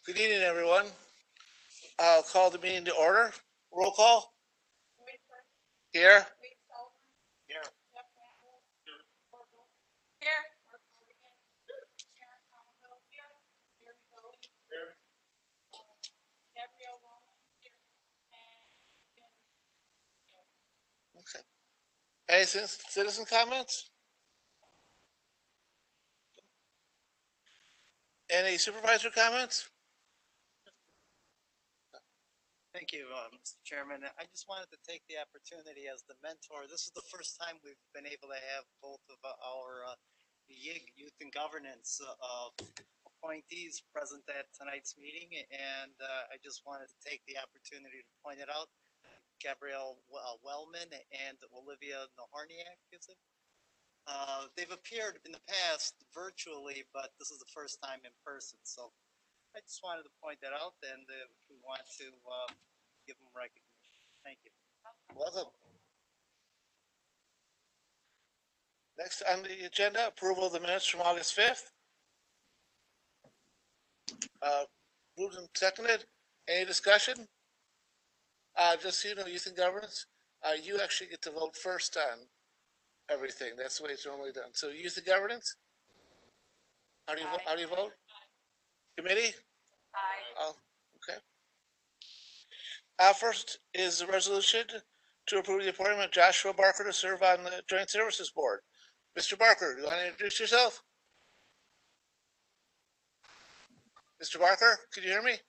Good evening, everyone. I'll call the meeting to order. Roll call. Here. Here. Okay. Any citizen comments? Any supervisor comments? Thank you, Mr. Chairman. I just wanted to take the opportunity as the mentor. This is the first time we've been able to have both of our YIG Youth and Governance appointees present at tonight's meeting, and I just wanted to take the opportunity to point it out. Gabrielle Wellman and Olivia Nahorniak, is it? They've appeared in the past virtually, but this is the first time in person. So I just wanted to point that out, and we want to give them recognition. Thank you. Welcome. Next on the agenda, approval of the minutes from August 5th. Moved and seconded. Any discussion? Just so you know, youth and governance, you actually get to vote first on everything. That's the way it's normally done. So youth and governance? How do you vote? Committee? Aye. Oh, okay. First is the resolution to approve the appointment of Joshua Barker to serve on the Joint Services Board. Mr. Barker, do you want to introduce yourself? Mr. Barker, can you hear me?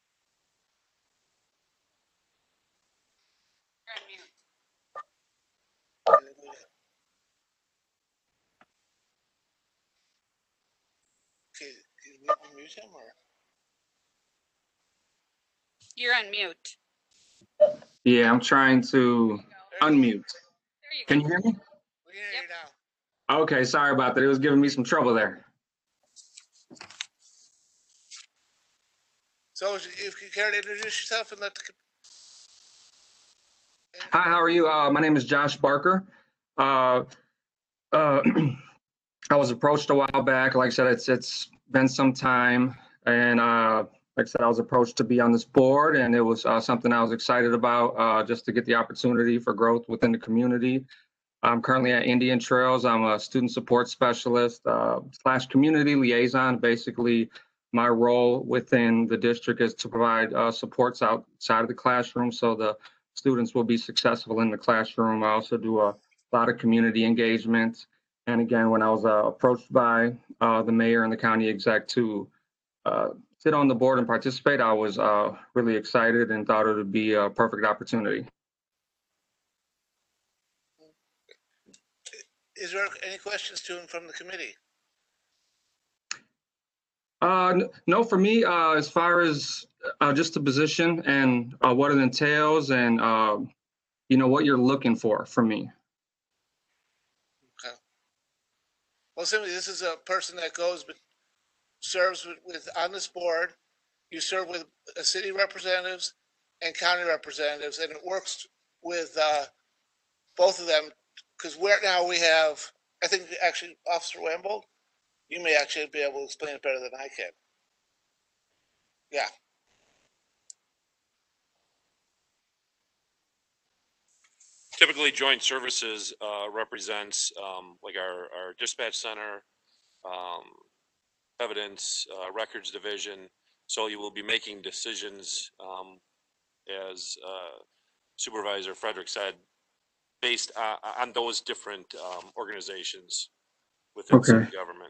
Okay, can we mute him or? You're on mute. Yeah, I'm trying to unmute. Can you hear me? We can hear you now. Okay, sorry about that. It was giving me some trouble there. So if you care to introduce yourself and let the. Hi, how are you? My name is Josh Barker. I was approached a while back. Like I said, it's been some time, and like I said, I was approached to be on this board, and it was something I was excited about, just to get the opportunity for growth within the community. I'm currently at Indian Trails. I'm a student support specialist / community liaison. Basically, my role within the district is to provide supports outside of the classroom so the students will be successful in the classroom. I also do a lot of community engagement. And again, when I was approached by the mayor and the county exec to sit on the board and participate, I was really excited and thought it would be a perfect opportunity. Is there any questions to him from the committee? No, for me, as far as just the position and what it entails and, what you're looking for from me. Okay. Well, simply, this is a person that serves with on this board. You serve with city representatives and county representatives, and it works with both of them. Because now we have, I think actually Officer Wamble, you may actually be able to explain it better than I can. Yeah. Typically, joint services represents like our dispatch center, evidence records division. So you will be making decisions, as Supervisor Frederick said, based on those different organizations within city government.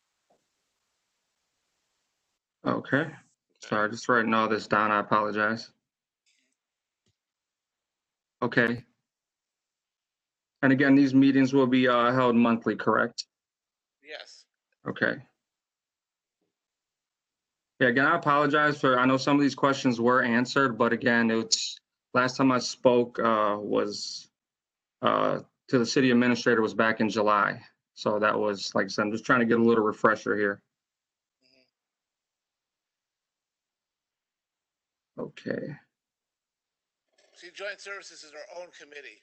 Okay. Sorry, just writing all this down. I apologize. Okay. And again, these meetings will be held monthly, correct? Yes. Okay. Yeah, again, I apologize I know some of these questions were answered, but again, last time I spoke was to the city administrator was back in July. So that was, like I said, I'm just trying to get a little refresher here. Okay. See, joint services is our own committee.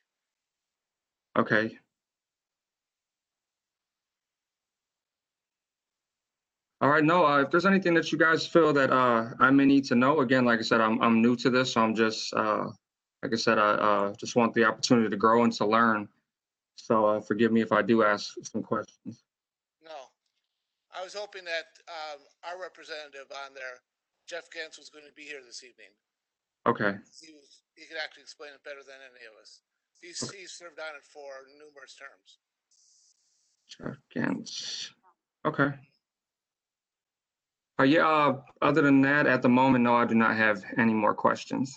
Okay. All right, no, if there's anything that you guys feel that I may need to know, again, like I said, I'm new to this, so I'm just like I said, I just want the opportunity to grow and to learn. So forgive me if I do ask some questions. No. I was hoping that our representative on there, Jeff Gantz, was going to be here this evening. Okay. He could actually explain it better than any of us. He's served on it for numerous terms. Jeff. Okay. Yeah, other than that, at the moment, no, I do not have any more questions.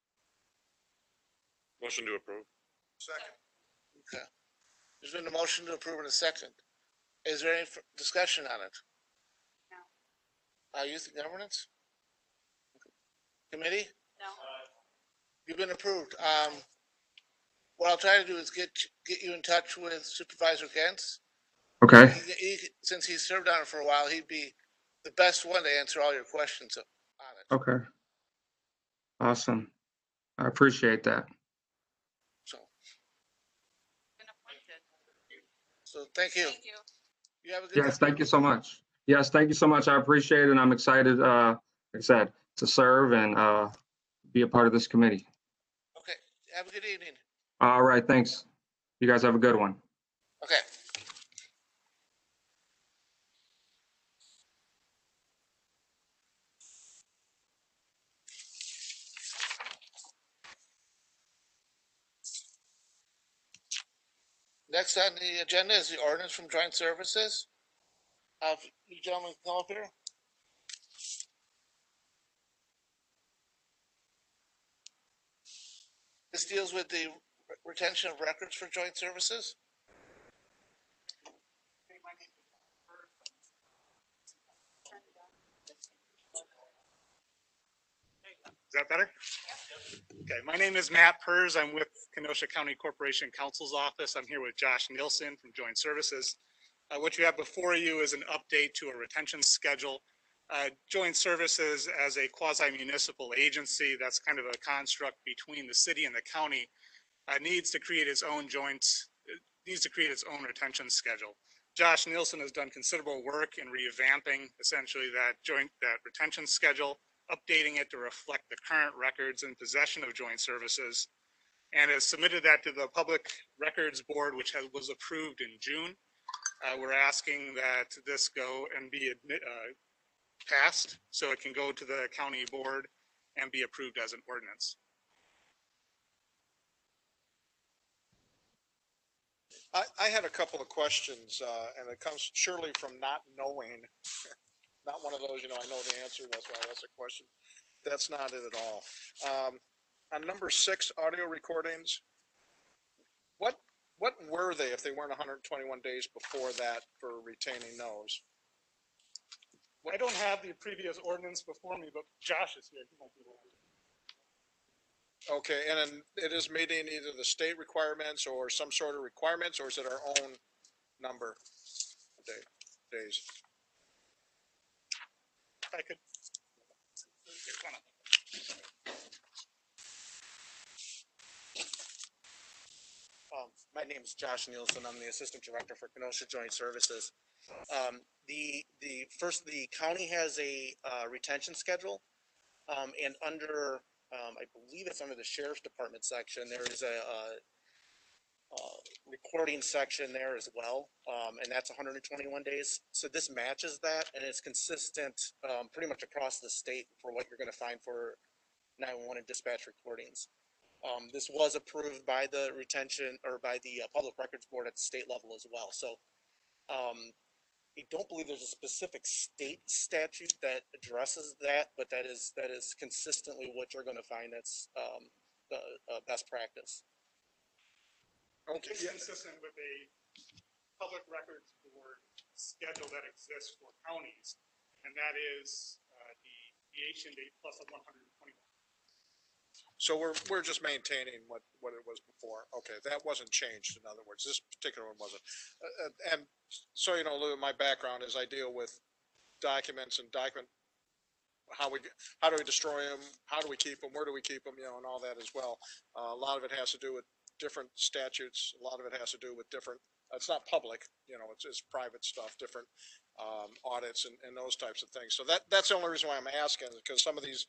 Motion to approve. Second. Okay. There's been a motion to approve in a second. Is there any discussion on it? No. Youth and Governance? Committee? No. You've been approved. What I'll try to do is get you in touch with Supervisor Gantz. Okay. Since he's served on it for a while, he'd be the best one to answer all your questions on it. Okay. Awesome. I appreciate that. So thank you. Thank you. You have a good Yes, thank you so much. Yes, thank you so much. I appreciate it. And I'm excited, like I said, to serve and be a part of this committee. Okay. Have a good evening. All right, thanks. You guys have a good one. Okay. Next on the agenda is the ordinance from Joint Services. You gentlemen come up here. This deals with the retention of records for joint services. Is that better? Okay, my name is Matt Pers. I'm with Kenosha County Corporation Counsel's Office. I'm here with Josh Nielsen from Joint Services. What you have before you is an update to a retention schedule. Joint Services, as a quasi-municipal agency, that's kind of a construct between the city and the county, needs to create its own retention schedule. Josh Nielsen has done considerable work in revamping essentially that retention schedule, updating it to reflect the current records in possession of Joint Services, and has submitted that to the Public Records Board, which was approved in June. We're asking that this go and be passed so it can go to the county board and be approved as an ordinance. I had a couple of questions, and it comes surely from not knowing, not one of those, I know the answer, that's why I asked a question. That's not it at all. On number 6, audio recordings, what were they if they weren't 121 days before that for retaining those? I don't have the previous ordinance before me, but Josh is here. He might be able to. Okay, and then it is meeting either the state requirements or some sort of requirements, or is it our own number days? I could. My name is Josh Nielsen. I'm the Assistant Director for Kenosha Joint Services. The county has a retention schedule, and under, I believe it's under the Sheriff's Department section, there is a recording section there as well, and that's 121 days. So this matches that, and it's consistent pretty much across the state for what you're going to find for 911 and dispatch recordings. This was approved by the retention or by the Public Records Board at the state level as well. So I don't believe there's a specific state statute that addresses that, but that is consistently what you're going to find. That's the best practice. Okay, it's consistent with a Public Records Board schedule that exists for counties, and that is the creation date plus a 121. So we're just maintaining what it was before. Okay, that wasn't changed. In other words, this particular one wasn't. And so Lou, my background is I deal with documents and how do we destroy them, how do we keep them, where do we keep them, and all that as well. A lot of it has to do with different statutes. A lot of it has to do with different. It's not public, it's private stuff. Different audits and those types of things. So that's the only reason why I'm asking, is because some of these,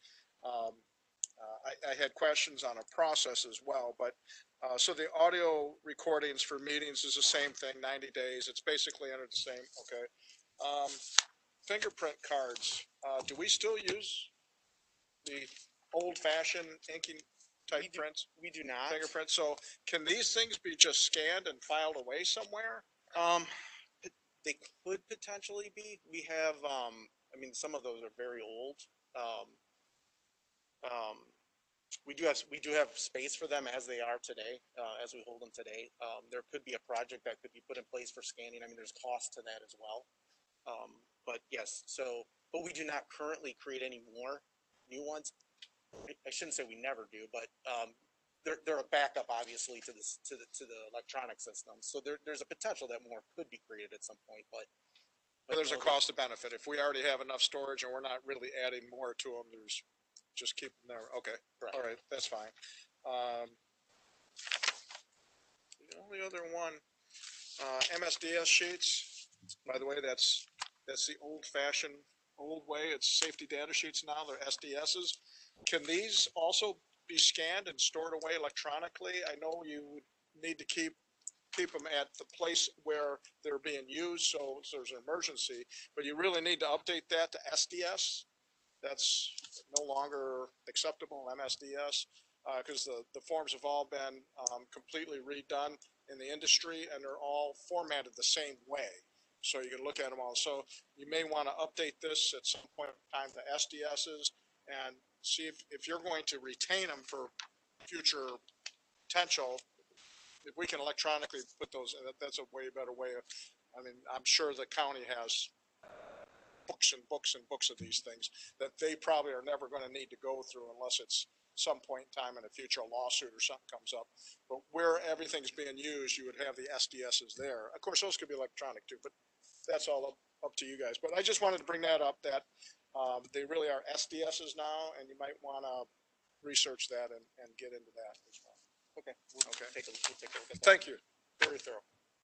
I had questions on a process as well, but, so the audio recordings for meetings is the same thing, 90 days. It's basically under the same, okay. Fingerprint cards, do we still use the old fashioned inking type prints? We do not. Fingerprints, so can these things be just scanned and filed away somewhere? They could potentially be. We have, I mean, some of those are very old. We do have space for them as they are today, as we hold them today. There could be a project that could be put in place for scanning. I mean, there's cost to that as well. But yes, but we do not currently create any more new ones. I shouldn't say we never do, but, they're a backup, obviously, to the electronic system. So there's a potential that more could be created at some point, but There's a no, cost to benefit. If we already have enough storage and we're not really adding more to them, there's, just keep them there. Okay, Correct. all right, that's fine. The only other one, MSDS sheets, by the way, that's the old fashioned, old way. It's safety data sheets now, they're SDSs. Can these also be scanned and stored away electronically? I know you would need to keep them at the place where they're being used, so there's an emergency, but you really need to update that to SDS. That's no longer acceptable in MSDS, because the forms have all been completely redone in the industry, and they're all formatted the same way. So you can look at them all. So you may want to update this at some point in time to SDSs and see if you're going to retain them for future potential. If we can electronically put those, that's a way better way. I mean, I'm sure the county has books and books and books of these things that they probably are never going to need to go through unless it's some point in time in the future, a lawsuit or something comes up. But where everything's being used, you would have the SDSs there. Of course, those could be electronic too, but that's all up to you guys. But I just wanted to bring that up, that they really are SDSs now, and you might want to research that and get into that as well. okay, we'll Okay. take a look at that. Thank you. Very thorough.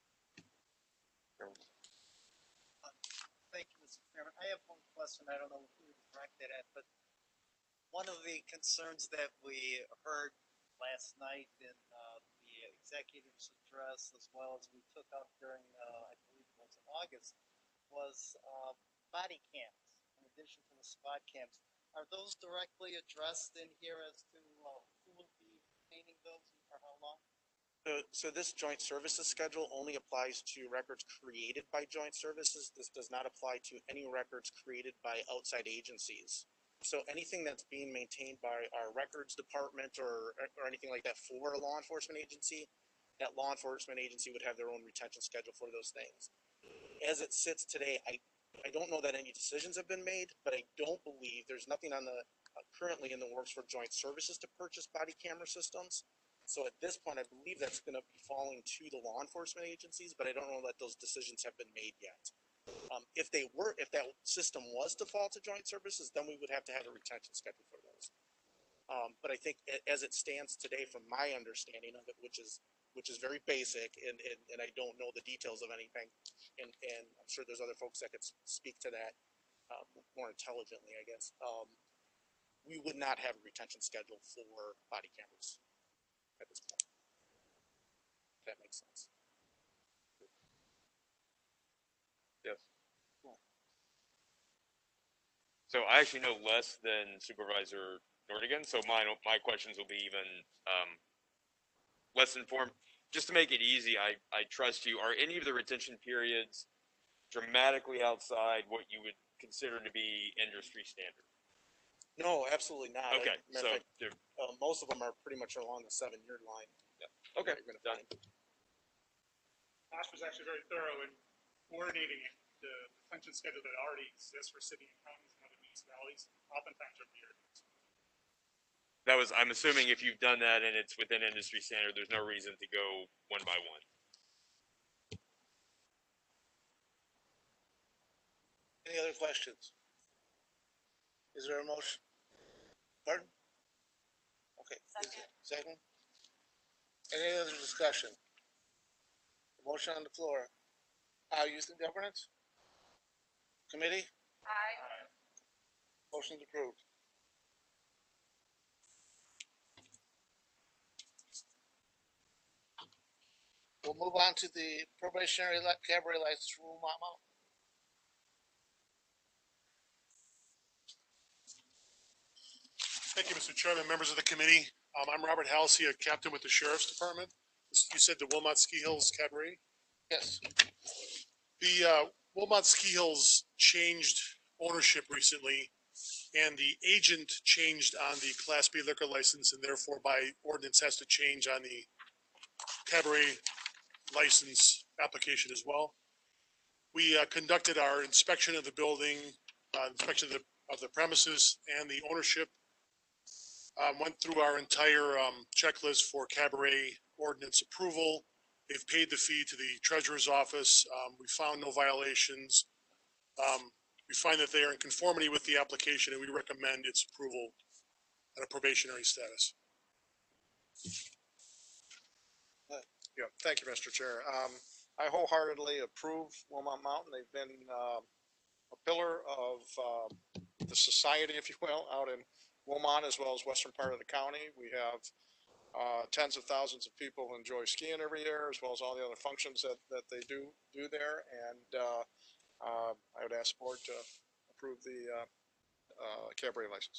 Thank you, Mr. Chairman. I have one question. I don't know who to direct it at, but one of the concerns that we heard last night in the executive's address, as well as we took up during, I believe it was in August, was body cams, in addition to the spot cams. Are those directly addressed in here as to who will be maintaining those and for how long? So this joint services schedule only applies to records created by joint services. This does not apply to any records created by outside agencies. So anything that's being maintained by our records department or anything like that for a law enforcement agency, that law enforcement agency would have their own retention schedule for those things. As it sits today, I don't know that any decisions have been made, but I don't believe there's nothing on the currently in the works for joint services to purchase body camera systems. So at this point, I believe that's going to be falling to the law enforcement agencies, but I don't know that those decisions have been made yet. If that system was to fall to joint services, then we would have to have a retention schedule for those. But I think as it stands today, from my understanding of it, which is very basic, and I don't know the details of anything, and I'm sure there's other folks that could speak to that more intelligently, I guess. We would not have a retention schedule for body cameras at this point. If that makes sense. Yes. So I actually know less than Supervisor Nordigan, so my questions will be even less informed. Just to make it easy, I trust you. Are any of the retention periods dramatically outside what you would consider to be industry standard? No, absolutely not. Okay, so Most of them are pretty much along the 7-year line. yeah. Okay, You're gonna done. find. Josh was actually very thorough in coordinating the retention schedule that already exists for city and counties and other municipalities, oftentimes over the years. I'm assuming if you've done that and it's within industry standard, there's no reason to go one by one. Any other questions? Is there a motion? Pardon? Okay. Second? Any other discussion? Motion on the floor. Youth and governance? Committee? Aye. Motion's approved. We'll move on to the probationary cabaret license for Wilmot Mountain. Thank you, Mr. Chairman, members of the committee. I'm Robert Halsey, a captain with the Sheriff's Department. You said the Wilmot Ski Hills Cabaret? Yes. The Wilmot Ski Hills changed ownership recently, and the agent changed on the Class B liquor license, and therefore by ordinance has to change on the cabaret license application as well. We conducted our inspection of the building, inspection of the premises and the ownership. Went through our entire checklist for cabaret ordinance approval. They've paid the fee to the treasurer's office. We found no violations. We find that they are in conformity with the application, and we recommend its approval on a probationary status. Yeah, thank you, Mr. Chair. I wholeheartedly approve Wilmot Mountain. They've been a pillar of the society, if you will, out in Wilmot as well as western part of the county. We have tens of thousands of people who enjoy skiing every year, as well as all the other functions that they do there. And I would ask the board to approve the cabaret license.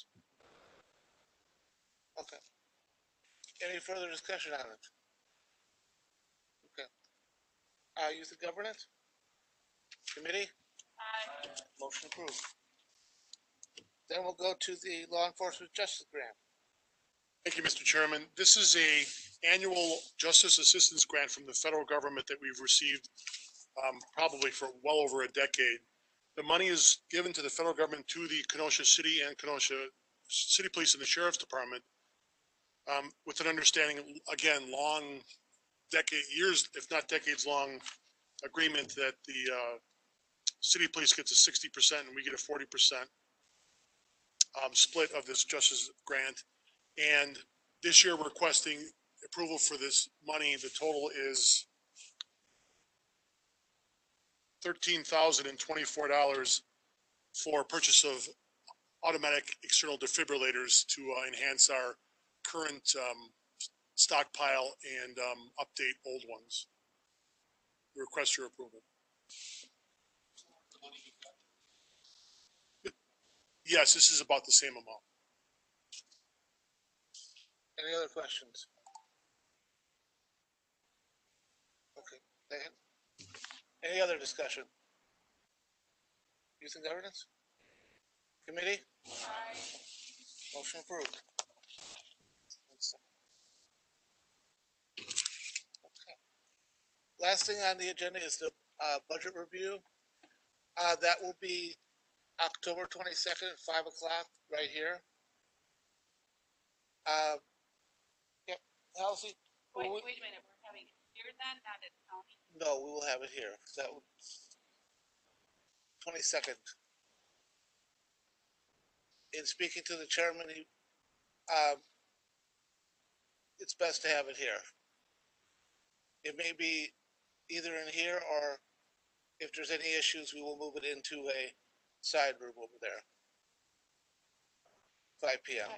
Okay. Any further discussion on it? Okay. Youth and Governance? Committee? Aye. Motion approved. Then we'll go to the Law Enforcement Justice Grant. Thank you, Mr. Chairman. This is a annual justice assistance grant from the federal government that we've received probably for well over a decade. The money is given to the federal government to the Kenosha City and Kenosha City Police and the Sheriff's Department with an understanding, again, long years, if not decades long agreement that the city police gets a 60% and we get a 40% split of this justice grant. And this year we're requesting approval for this money. The total is $13,024 for purchase of automatic external defibrillators to enhance our current stockpile and update old ones. We request your approval. Yes, this is about the same amount. Any other questions? Okay, Dan? Any other discussion? Youth and Governance? Committee? Aye. Motion approved. Okay. Last thing on the agenda is the budget review. That will be October 22nd at 5 o'clock right here. Yep, Halsey? Wait a minute, we're having it here then, not at county? No, we will have it here. That would 22nd. In speaking to the chairman, it's best to have it here. It may be either in here or if there's any issues, we will move it into a side room over there. 5 p.m.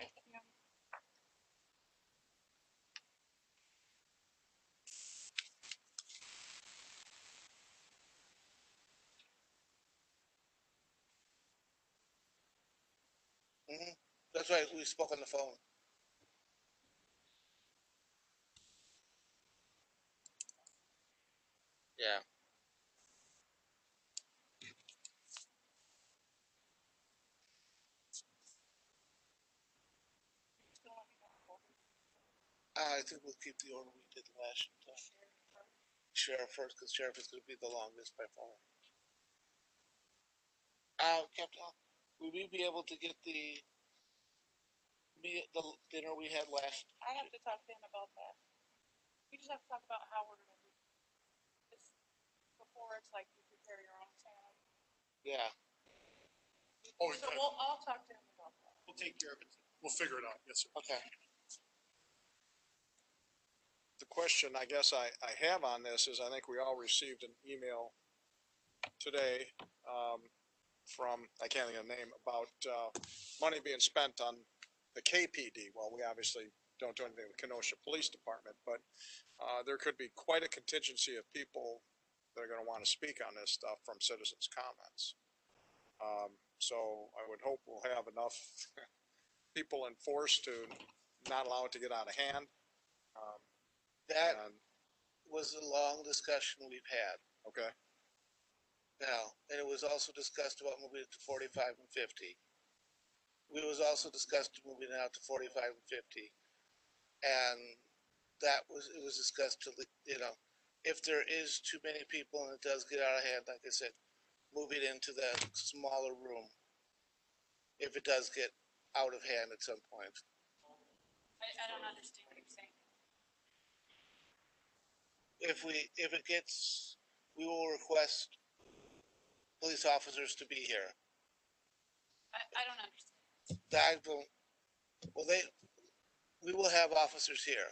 That's right, we spoke on the phone. Yeah. I think we'll keep the order we did last time. Sheriff first, because Sheriff is going to be the longest by far. Captain, will we be able to get the dinner we had last? I have to talk to him about that. We just have to talk about how we're gonna do this before it's like you prepare your own salad. Yeah. Oh, So I'll talk to him about that. we'll take care of it. We'll figure it out. Yes, sir. Okay. The question I guess I have on this is I think we all received an email today from, I can't think of the name, about, money being spent on the KPD. Well, we obviously don't do anything with Kenosha Police Department, but, there could be quite a contingency of people that are gonna wanna speak on this stuff from citizens' comments. So I would hope we'll have enough people enforced to not allow it to get out of hand. That And, was a long discussion we've had okay, now, and it was also discussed about moving it to 45 and 50. We was also discussed moving it out to 45 and 50. And it was discussed to, if there is too many people and it does get out of hand, like I said, move it into that smaller room. If it does get out of hand at some point. I don't understand what you're saying. If it gets, we will request police officers to be here. I don't understand. That will, well, we will have officers here.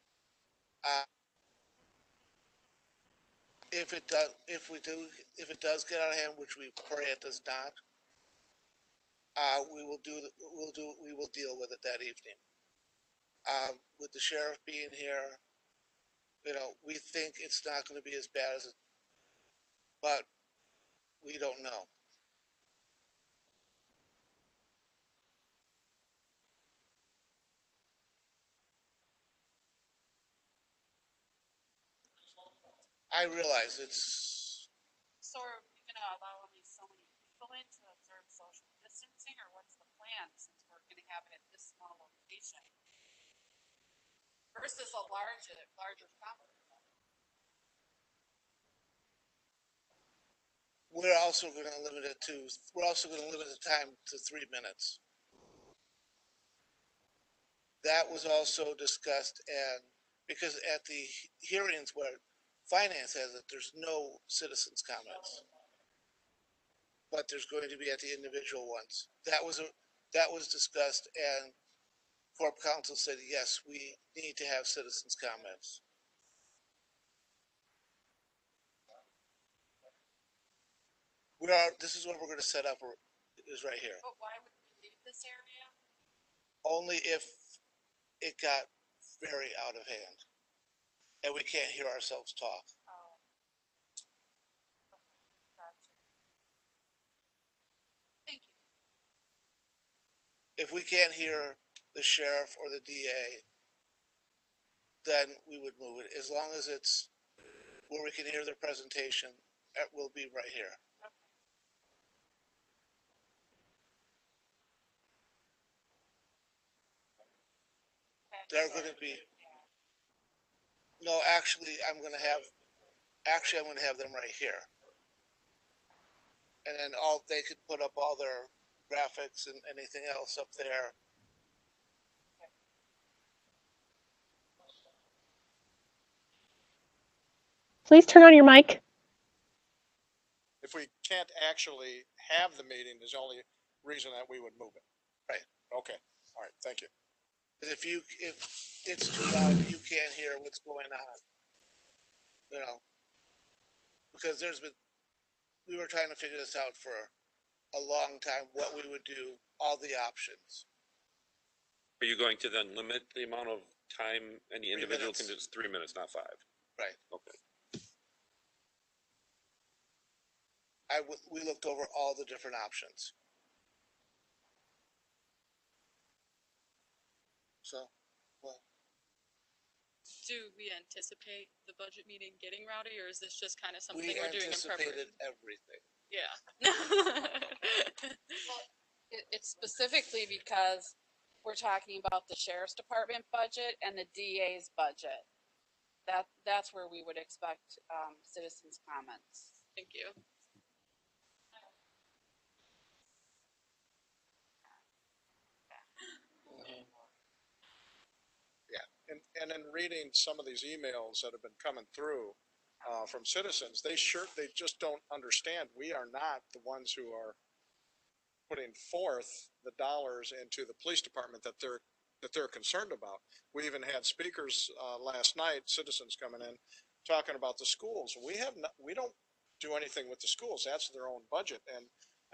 If it does get out of hand, which we pray it does not, we will deal with it that evening. With the sheriff being here, we think it's not going to be as bad as it, but we don't know. I realize it's, So are we gonna allow only so many people in to observe social distancing, or what's the plan, since we're gonna have it at this small location? Versus a larger conference. we're also going to limit the time to 3 minutes. That was also discussed, and because at the hearings where finance has it, there's no citizens' comments. But there's going to be at the individual ones. That was discussed, and Corp Council said, yes, we need to have citizens' comments. This is what we're going to set up, is right here. But why would we leave this area? Only if it got very out of hand and we can't hear ourselves talk. Oh. Gotcha. Thank you. If we can't hear the sheriff or the DA, then we would move it. As long as it's where we can hear their presentation, it will be right here. Okay. They're going to be, no, actually, I'm going to have them right here. And then they could put up all their graphics and anything else up there. Please turn on your mic. if we can't actually have the meeting, there's only reason that we would move it. Right. Okay, all right, thank you. If it's too loud, you can't hear what's going on. Because we were trying to figure this out for a long time, what we would do, all the options. Are you going to then limit the amount of time any individual can do? minutes. It's 3 minutes, not 5. Right. Okay. We looked over all the different options. So, well, Do we anticipate the budget meeting getting rowdy, or is this just kind of something we we're doing in anticipated preparation? everything. Yeah. It's specifically because we're talking about the sheriff's department budget and the DA's budget. That's where we would expect citizens' comments. Thank you. Yeah, and in reading some of these emails that have been coming through from citizens, they just don't understand. We are not the ones who are putting forth the dollars into the police department that they're concerned about. We even had speakers last night, citizens coming in, talking about the schools. We don't do anything with the schools. That's their own budget. And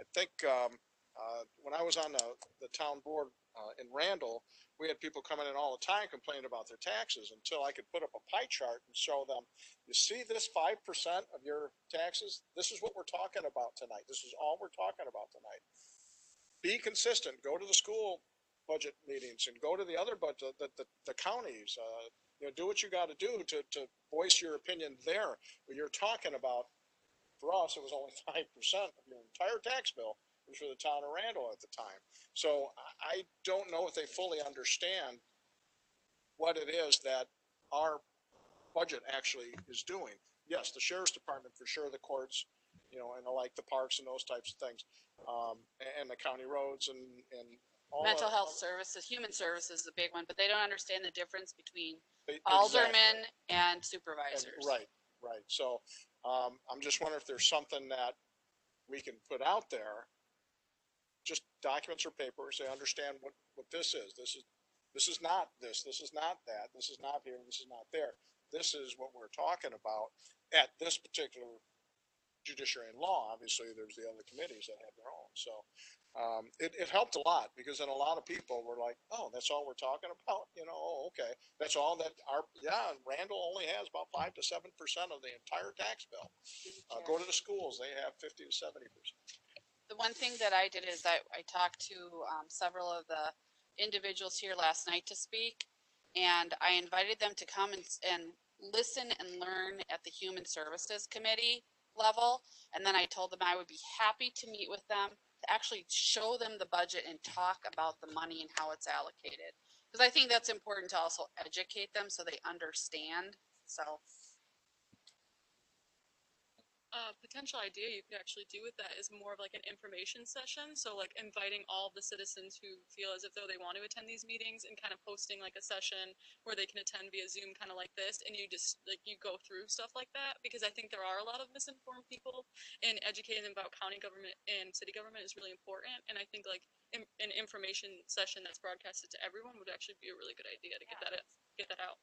I think, when I was on the town board, in Randall, we had people coming in all the time complaining about their taxes until I could put up a pie chart and show them, you see this 5% of your taxes? This is what we're talking about tonight. This is all we're talking about tonight. Be consistent, go to the school budget meetings and go to the other budget, the counties, you know, do what you got to do to voice your opinion there. When you're talking about, for us, it was only 5% of your entire tax bill was for the town of Randall at the time. So I don't know if they fully understand what it is that our budget actually is doing. Yes, the sheriff's department for sure, the courts, you know, and like the parks and those types of things, and the county roads and all Mental the- health services, human services is a big one, but they don't understand the difference between Exactly. aldermen and supervisors. Right, right. So, I'm just wondering if there's something that we can put out there, just documents or papers, they understand what this is. This is not this is not that, this is not here, this is not there. This is what we're talking about at this particular judiciary and law. Obviously, there's the other committees that have their own. So, it helped a lot because then a lot of people were like, oh, that's all we're talking about? You know, oh, okay. That's all that Randall only has about 5 to 7% of the entire tax bill. Go to the schools, they have 50 to 70%. The one thing that I did is I talked to several of the individuals here last night to speak, and I invited them to come and listen and learn at the Human Services Committee level. And then I told them I would be happy to meet with them to actually show them the budget and talk about the money and how it's allocated. Because I think that's important to also educate them so they understand. So. Potential idea you could actually do with that is more of like an information session. So like inviting all of the citizens who feel as if though they want to attend these meetings and kind of posting like a session where they can attend via Zoom, kind of like this, and you just like you go through stuff like that, because I think there are a lot of misinformed people, and educating them about county government and city government is really important. And I think like an information session that's broadcasted to everyone would actually be a really good idea to get that out.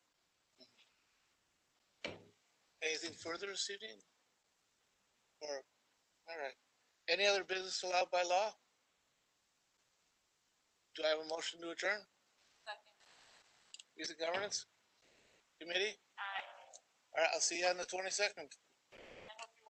Anything further this evening? Or, all right. Any other business allowed by law? Do I have a motion to adjourn? Youth and Governance Committee? Aye. All right, I'll see you on the 22nd.